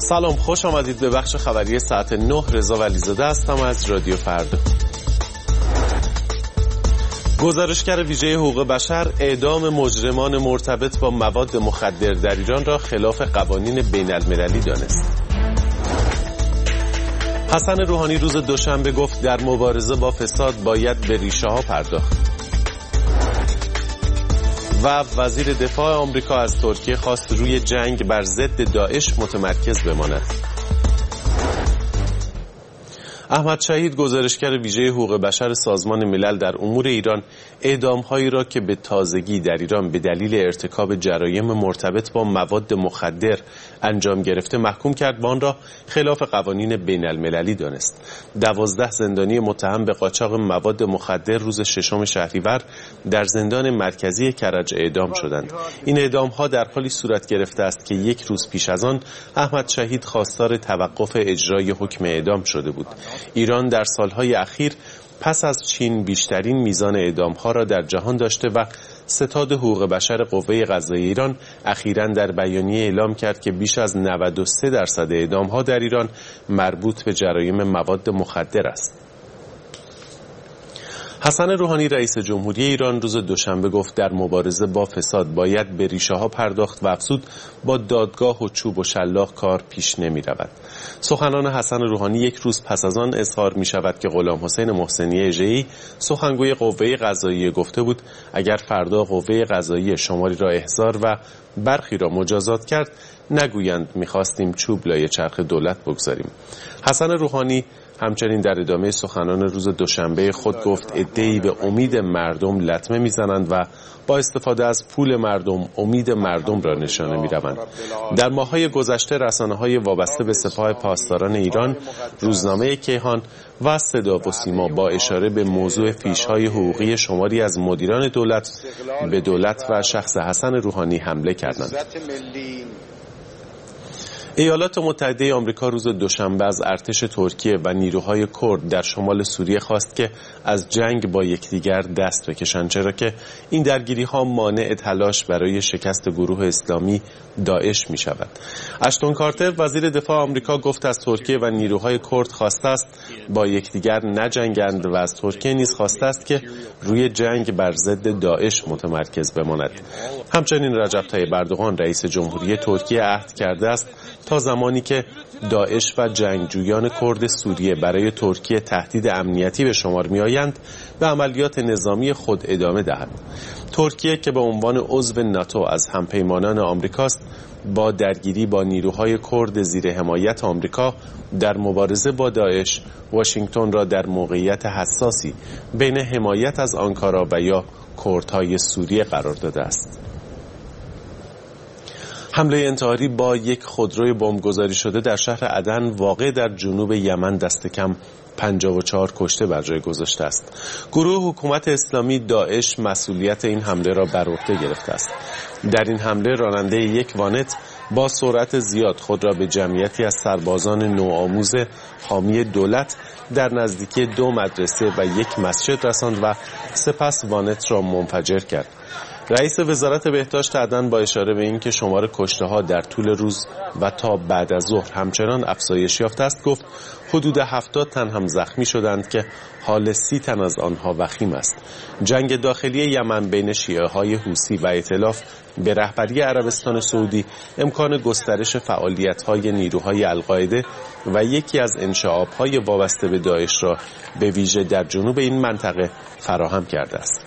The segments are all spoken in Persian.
سلام، خوش آمدید به بخش خبری ساعت 9. رضا ولیزاده هستم از رادیو فردا. گزارشگر ویژه حقوق بشر اعدام مجرمان مرتبط با مواد مخدر در ایران را خلاف قوانین بین المللی دانست. حسن روحانی روز دوشنبه گفت در مبارزه با فساد باید به ریشه ها پرداخت. و وزیر دفاع آمریکا از ترکیه خواست روی جنگ بر ضد داعش متمرکز بماند. احمد شهید گزارشگر ویژه حقوق بشر سازمان ملل در امور ایران اعدام‌هایی را که به تازگی در ایران به دلیل ارتکاب جرایم مرتبط با مواد مخدر انجام گرفته محکوم کرد و آن را خلاف قوانین بین المللی دانست. 12 زندانی متهم به قاچاق مواد مخدر روز 6 شهریور در زندان مرکزی کرج اعدام شدند. این اعدام‌ها در حالی صورت گرفته است که یک روز پیش از آن احمد شهید خواستار توقف اجرای حکم اعدام شده بود. ایران در سالهای اخیر پس از چین بیشترین میزان اعدام‌ها را در جهان داشته و ستاد حقوق بشر قوه قضاییه ایران اخیراً در بیانیه اعلام کرد که بیش از 93% اعدام‌ها در ایران مربوط به جرایم مواد مخدر است. حسن روحانی رئیس جمهوری ایران روز دوشنبه گفت در مبارزه با فساد باید به ریشه ها پرداخت و افزود با دادگاه و چوب و شلاق کار پیش نمی رود. سخنان حسن روحانی یک روز پس از آن اظهار می شود که غلام حسین محسنی اژه‌ای سخنگوی قوه قضاییه گفته بود اگر فردا قوه قضاییه شماری را احضار و برخی را مجازات کرد نگویند می‌خواستیم چوب لای چرخ دولت بگذاریم. حسن روحانی همچنین در ادامه سخنان روز دوشنبه خود گفت عده‌ای به امید مردم لطمه میزنند و با استفاده از پول مردم امید مردم را نشانه می‌روند. در ماه‌های گذشته رسانه‌های وابسته به سپاه پاسداران ایران، روزنامه کیهان و صدا و سیما با اشاره به موضوع فیش‌های حقوقی شماری از مدیران دولت به دولت و شخص حسن روحانی حمله کردند. ایالات متحده آمریکا روز دوشنبه از ارتش ترکیه و نیروهای کرد در شمال سوریه خواست که از جنگ با یکدیگر دست بکشند، چرا که این درگیری‌ها مانع تلاش برای شکست گروه اسلامی داعش می‌شود. اشتون کارتر وزیر دفاع آمریکا گفت از ترکیه و نیروهای کرد خواسته است با یکدیگر نجنگند و از ترکیه نیز خواسته است که روی جنگ بر ضد داعش متمرکز بماند. همچنین رجب طیب اردوغان رئیس جمهوری ترکیه عهد کرده است تا زمانی که داعش و جنگجویان کرد سوریه برای ترکیه تهدید امنیتی به شمار می‌آیند به عملیات نظامی خود ادامه دهد. ترکیه که به عنوان عضو ناتو از همپیمانان آمریکاست با درگیری با نیروهای کرد زیر حمایت آمریکا در مبارزه با داعش واشنگتن را در موقعیت حساسی بین حمایت از آنکارا و یا کردهای سوریه قرار داده است. حمله انتحاری با یک خودروی بمبگذاری شده در شهر عدن واقع در جنوب یمن دست کم 54 کشته بر جای گذاشته است. گروه حکومت اسلامی داعش مسئولیت این حمله را بر عهده گرفته است. در این حمله راننده یک وانت با سرعت زیاد خود را به جمعیتی از سربازان نوآموز حامی دولت در نزدیکی 2 مدرسه و یک مسجد رساند و سپس وانت را منفجر کرد. رئیس وزارت بهداشت عدن با اشاره به اینکه شمار کشته‌ها در طول روز و تا بعد از ظهر همچنان افزایش یافته است گفت حدود 70 تن هم زخمی شدند که حال 30 تن از آنها وخیم است. جنگ داخلی یمن بین شیعه‌های حوثی و ائتلاف به رهبری عربستان سعودی امکان گسترش فعالیت‌های نیروهای القاعده و یکی از انشعاب‌های وابسته به داعش را به ویژه در جنوب این منطقه فراهم کرده است.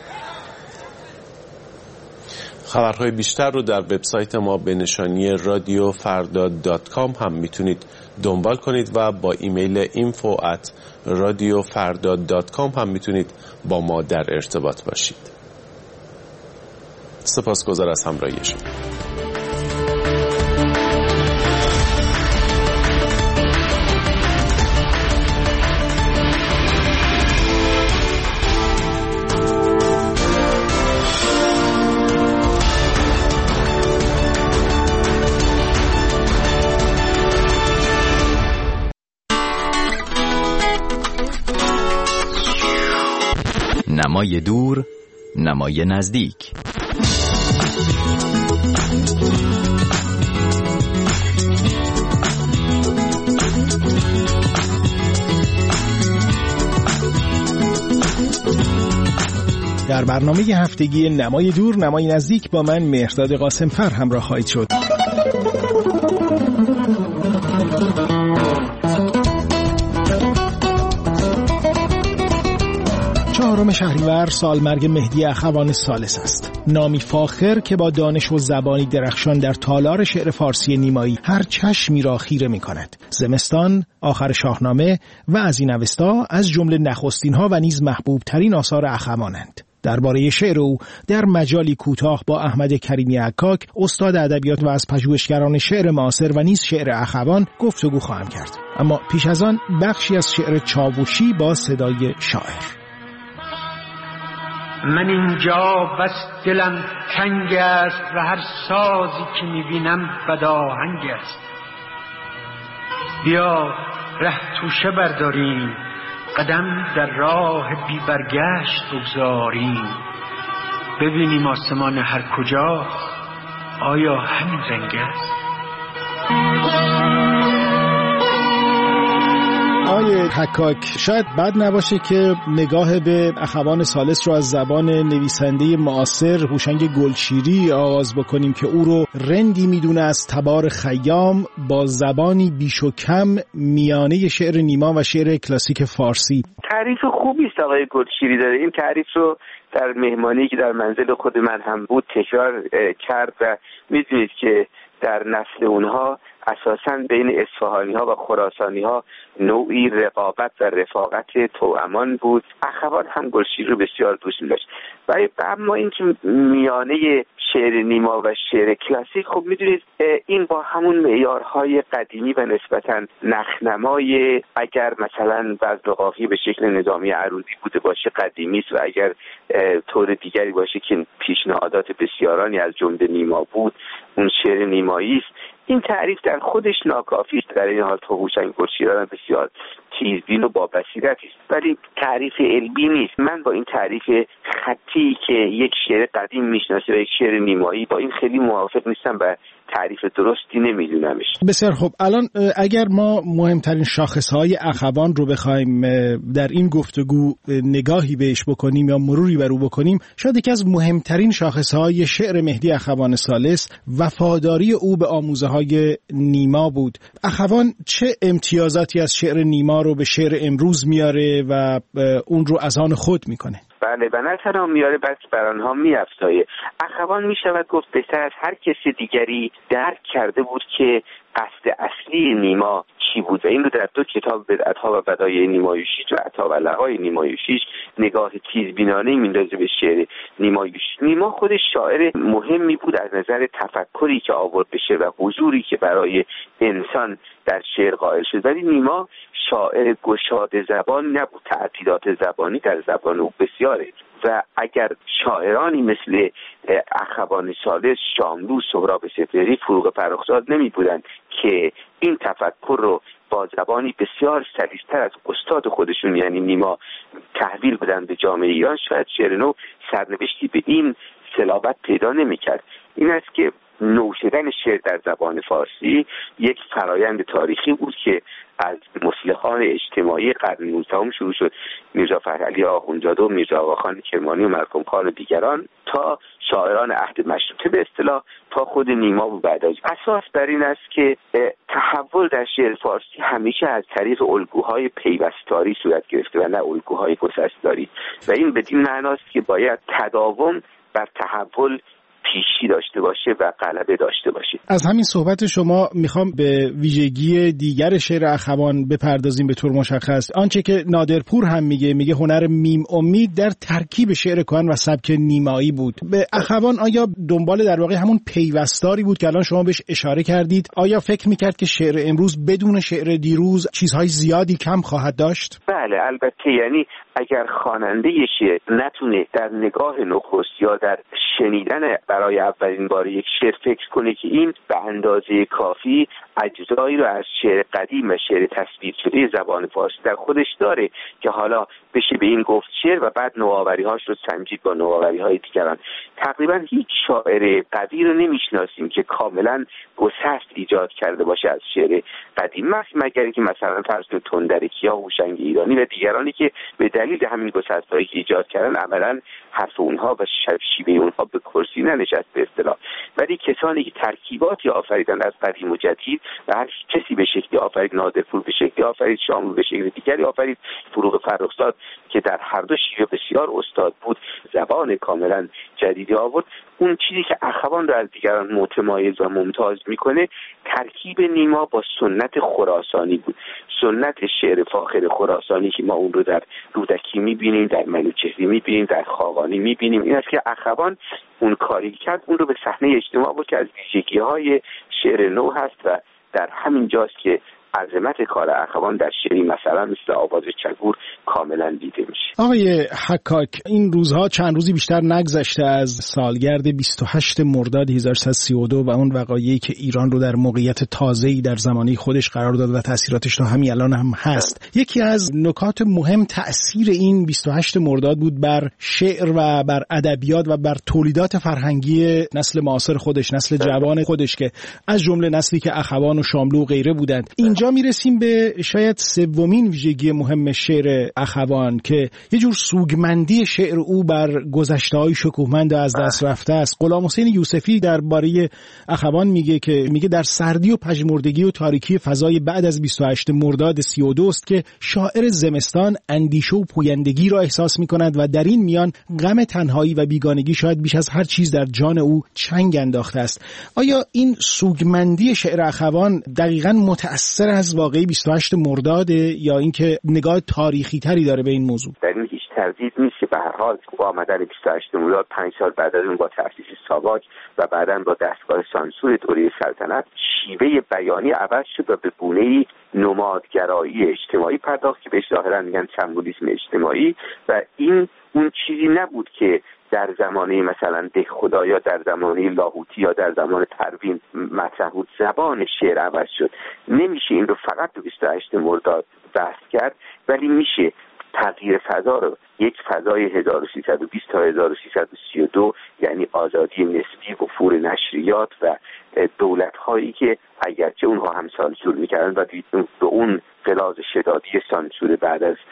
خبرهای بیشتر رو در وبسایت ما به نشانی radiofarda.com هم میتونید دنبال کنید و با ایمیل info@radiofarda.com هم میتونید با ما در ارتباط باشید. سپاسگزار از همراهی شما. نمای دور، نمای نزدیک. در برنامه هفتگی نمای دور نمای نزدیک با من مهرداد قاسمفر همراه خواهید شد. چهارم شهریور سالمرگ مهدی اخوان ثالث است. نامی فاخر که با دانش و زبانی درخشان در تالار شعر فارسی نیمایی هر چشمی را خیره می کند. زمستان، آخر شاهنامه و از این اوستا از جمله نخستین‌ها و نیز محبوب ترین آثار اخوانند. درباره شعر او در مجالی کوتاه با احمد کریمی عکاک، استاد ادبیات و از پژوهشگران شعر معاصر و نیز شعر اخوان گفتگو خواهم کرد. اما پیش از آن بخشی از شعر چاوشی با صدای شاعر. من اینجا بس دلم تنگ است و هر سازی که میبینم بداهنگ است. بیا ره توشه برداریم، قدم در راه بی برگشت بگذاریم. ببینیم آسمان هر کجا آیا همین رنگ است؟ آقای حکاک، شاید بد نباشه که نگاه به اخوان ثالث رو از زبان نویسنده معاصر هوشنگ گلشیری آغاز بکنیم که او رو رندی میدونه از تبار خیام با زبانی بیش و کم میانه شعر نیما و شعر کلاسیک فارسی. تعریف خوبی است آقای گلشیری داره. این تعریف رو در مهمانی که در منزل خود من هم بود تکرار کرد و میدونید که در نسل اونها اساساً بین اصفهانی ها و خراسانی ها نوعی رقابت و رفاقت توامان بود. اخوان هم گلشیری رو بسیار دوست داشت. ولی اما این که میانه شعر نیما و شعر کلاسیک، خب میدونید این با همون معیارهای قدیمی و نسبتاً نخنمای، اگر مثلا وزن قافیه به شکل نظامی عروضی بوده باشه قدیمی است و اگر طور دیگری باشه که پیشنهادات بسیارانی از جمله نیما بود اون شعر نیمایی است. این تعریف در خودش ناکافی است. در این حال هوشنگ گلشیری بسیار تیزبین و با بصیرتی است، ولی تعریف علمی نیست. من با این تعریف خطی که یک شعر قدیم میشناسه و یک شعر نیمایی، با این خیلی موافق نیستم و تعریف درستی نمیدونمش. بسیار خب، الان اگر ما مهمترین شاخصهای اخوان رو بخوایم در این گفتگو نگاهی بهش بکنیم یا مروری بر او بکنیم، شاید یکی از مهمترین شاخصهای شعر مهدی اخوان ثالث وفاداری او به آموزه‌های نیما بود. اخوان چه امتیازاتی از شعر نیما رو به شعر امروز میاره و اون رو از آن خود میکنه؟ بله، و نه تنها میاره بلکه بر آنها میافزایه. اخوان میشود گفت بهتر از هر کسی دیگری درک کرده بود که قصد اصلی نیما چی بود و این رو در دو کتاب بدعت‌ها و بدایع نیمای 6 و عطا و لقای نیمای 6 نگاه تیزبینانه میندازه به شعر نیمای 6. نیما خودش شاعر مهمی بود از نظر تفکری که آورد به شعر و حضوری که برای انسان در شعر قائل شد، ولی نیما شاعر گشاده زبان نبود. تعدیلات زبانی در زبان او بسیاره و اگر شاعرانی مثل اخوان ثالث، شاملو، سهراب سپهری، فروغ فرخزاد نمی بودند که این تفکر رو با زبانی بسیار سلیس‌تر از استاد خودشون یعنی نیما تحویل بدن به جامعه ایران، شاید شعر نو سرنوشتی به این صلابت پیدا نمی‌کرد. این است که نوشدن شعر در زبان فارسی یک فرایند تاریخی بود که از مصلحان اجتماعی قرن 19 شروع شد، میرزا فتحعلی آخوندزاده و میرزا آقاخان کرمانی و ملکم خان و دیگران، تا شاعران عهد مشروطه به اصطلاح، تا خود نیما و بعد از. اساس بر این است که تحول در شعر فارسی همیشه از طریق الگوهای پیوستاری صورت گرفته و نه الگوهای گسستاری و این بدین معناست که باید تداوم بر تحول پیشی داشته باشه و غلبه داشته باشه. از همین صحبت شما میخوام به ویژگی دیگر شعر اخوان بپردازیم به طور مشخص. آنچه که نادرپور هم میگه هنر میم امید در ترکیب شعر کهن و سبک نیمایی بود. به اخوان آیا دنبال در واقع همون پیوستاری بود که الان شما بهش اشاره کردید؟ آیا فکر میکرد که شعر امروز بدون شعر دیروز چیزهای زیادی کم خواهد داشت؟ بله، البته. یعنی اگر خواننده شعر نتونه در نگاه نخست یا در شنیدن بر برای اولین بار یک شعر فکر کنه که این به اندازه کافی اجزایی رو از شعر قدیم و شعر تصویر شده زبان فارسی در خودش داره که حالا بشه به این گفت شعر و بعد نوآوری‌هاش رو سنجید با نوآوری‌های دیگران. تقریبا هیچ شاعر قوی رو نمیشناسیم که کاملا گسست ایجاد کرده باشه از شعر قدیم، مگر که مثلا فرض کنید تندرکی‌ها، هوشنگ ایرانی و دیگرانی که به دلیل همین گسست‌هایی که ایجاد کردن عملاً حرف اونها و شیوه اونها به کرسی ننشست به اصطلاح. ولی کسانی که ترکیباتی آفریدن از قدیم و جدید و هر کسی به شکلی آفرید، نادرپور به شکلی آفرید، شاملو به شکل دیگری آفرید، فروغ فرخزاد که در هر دو شیوه بسیار استاد بود زبان کاملا جدیدی آورد. اون چیزی که اخوان رو از دیگران متمایز و ممتاز میکنه ترکیب نیما با سنت خراسانی بود، سنت شعر فاخر خراسانی که ما اون رو در رودکی میبینیم، در منوچهری میبینیم، در خاقانی میبینیم. این است که اخوان اون کاری کرد، اون رو به صحنه اجتماع بود که از ویژگی‌های شعر نو هست و در همین جاست که عظمت کار اخوان در شعری مثلا مثل آواز چگور کاملا دیده میشه. آقای حکاک، این روزها چند روزی بیشتر نگذشته از سالگرد 28 مرداد 1332 و اون وقایعی که ایران رو در موقعیت تازه‌ای در زمانه خودش قرار داد و تأثیراتش تا همین الان هم هست. یکی از نکات مهم تأثیر این 28 مرداد بود بر شعر و بر ادبیات و بر تولیدات فرهنگی نسل معاصر خودش، نسل جوان خودش که از جمله نسلی که اخوان و شاملو و غیره بودند. اینجا میرسیم به شاید سومین ویژگی مهم شعر اخوان که یه جور سوگمندی شعر او بر گذشته‌های شکوهمند از دست رفته است. غلام حسین یوسفی درباره اخوان میگه در سردی و پژمردگی و تاریکی فضای بعد از 28 مرداد 32 است که شاعر زمستان اندیشه و پویندگی را احساس می‌کند و در این میان غم تنهایی و بیگانگی شاید بیش از هر چیز در جان او چنگ انداخته است. آیا این سوگمندی شعر اخوان دقیقاً متأثر از واقعی 28 مرداد یا اینکه نگاه تاریخی تری داره به این موضوع؟ در این هیچ تردید نیست که به هر حال با آمدن 28 مرداد 5 سال بعد از اون با تأسیس ساواک و بعداً با دستگاه سانسور دوره سلطنت شیوه بیانی عوض شد و به گونه‌ای نمادگرایی اجتماعی پرداخت که بهش ظاهراً میگن سمبولیسم اجتماعی و این اون چیزی نبود که در زمانه مثلا دهخدا یا در زمانه لاهوتی یا در زمان پروین مطرح بود. زبان شعر عوض شد. نمیشه این رو فقط به 28 مرداد بحث کرد، ولی میشه تغییر فضا رو یک فضای 1320 تا 1332 یعنی آزادی نسبی، وفور نشریات و دولت‌هایی که اگرچه اونها هم سانسور می‌کردن و به اون غلاظ شدادی سانسور بعد از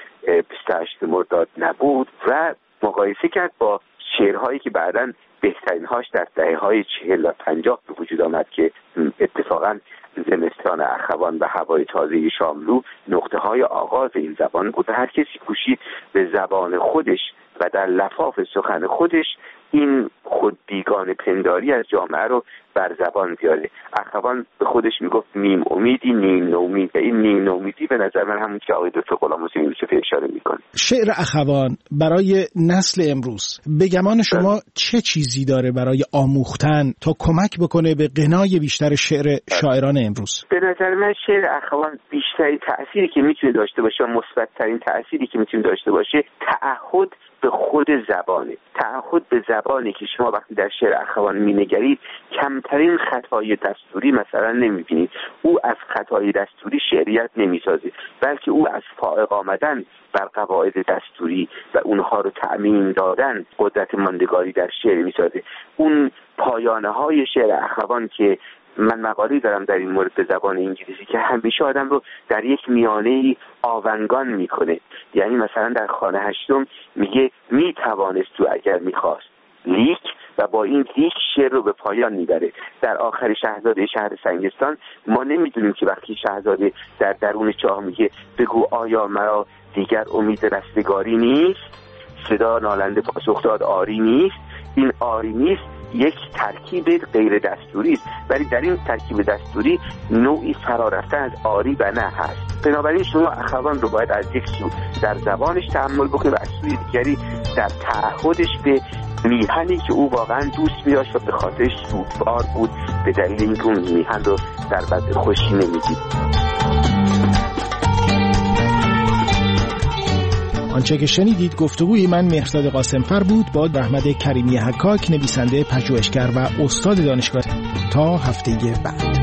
28 مرداد نبود و مقایسه کرد با شعرهایی که بعداً بهترین‌هاش در دهه‌های 40 و 50 به وجود آمد که اتفاقاً زمستان اخوان و هوای تازه شاملو نقطه‌های آغاز این زبان بود. هر کسی کوشید به زبان خودش و در لفاف سخن خودش این خود بیگانه پنداری از جامعه رو بر زبان بیاره. اخوان به خودش میگفت نیم امیدی نیم نومید. این نیم نومیدی به نظر من همون که آقای دکتر غلام حسین یوسفی اشاره میکنه. شعر اخوان برای نسل امروز به گمان شما چه چیزی داره برای آموختن تا کمک بکنه به غنای بیشتر شعر شاعران امروز؟ به نظر من شعر اخوان بیشترین تأثیری که میتونه داشته باشه، مثبت‌ترین تأثیری که میتونه داشته باشه، تعهد به خود زبانه. تعهد به زبانی که شما وقتی در شعر اخوان مینگرید کمترین خطای دستوری مثلا نمیبینید. او از خطای دستوری شعریت نمیسازه، بلکه او از فائق آمدن بر قواعد دستوری و اونها رو تأمین دادن قدرت ماندگاری در شعر میسازه. اون پایانه های شعر اخوان که من مقالی دارم در این مورد به زبان انگلیسی که همیشه آدم رو در یک میانه آونگان میکنه. یعنی مثلا در خانه هشتم میگه میتوانست تو اگر میخواست لیک و با این لیک شعر رو به پایان میبره. در آخر شاهزاده شهر سنگستان ما نمیدونیم که وقتی شاهزاده در درون چاه میگه بگو آیا مرا دیگر امید رستگاری نیست، صدا نالنده پاسخ داد آری نیست. این آری نیست یک ترکیب غیر دستوری است، ولی در این ترکیب دستوری نوعی فرارفتن از آری و نه هست. بنابراین شما اخوان رو باید از یک سو در زبانش تأمل بکنید و از سوی دیگری در تعهدش به میهنی که او واقعا دوست می‌داشت و به خاطرش سوگوار بود به دلیل اینکه اون میهن رو در وضع خوشی نمی‌دید. آنچه که شنیدید گفتگوی من مهرزاد قاسمفر بود با احمد کریمی حکاک، نویسنده پژوهشگر و استاد دانشگاه. تا هفته بعد.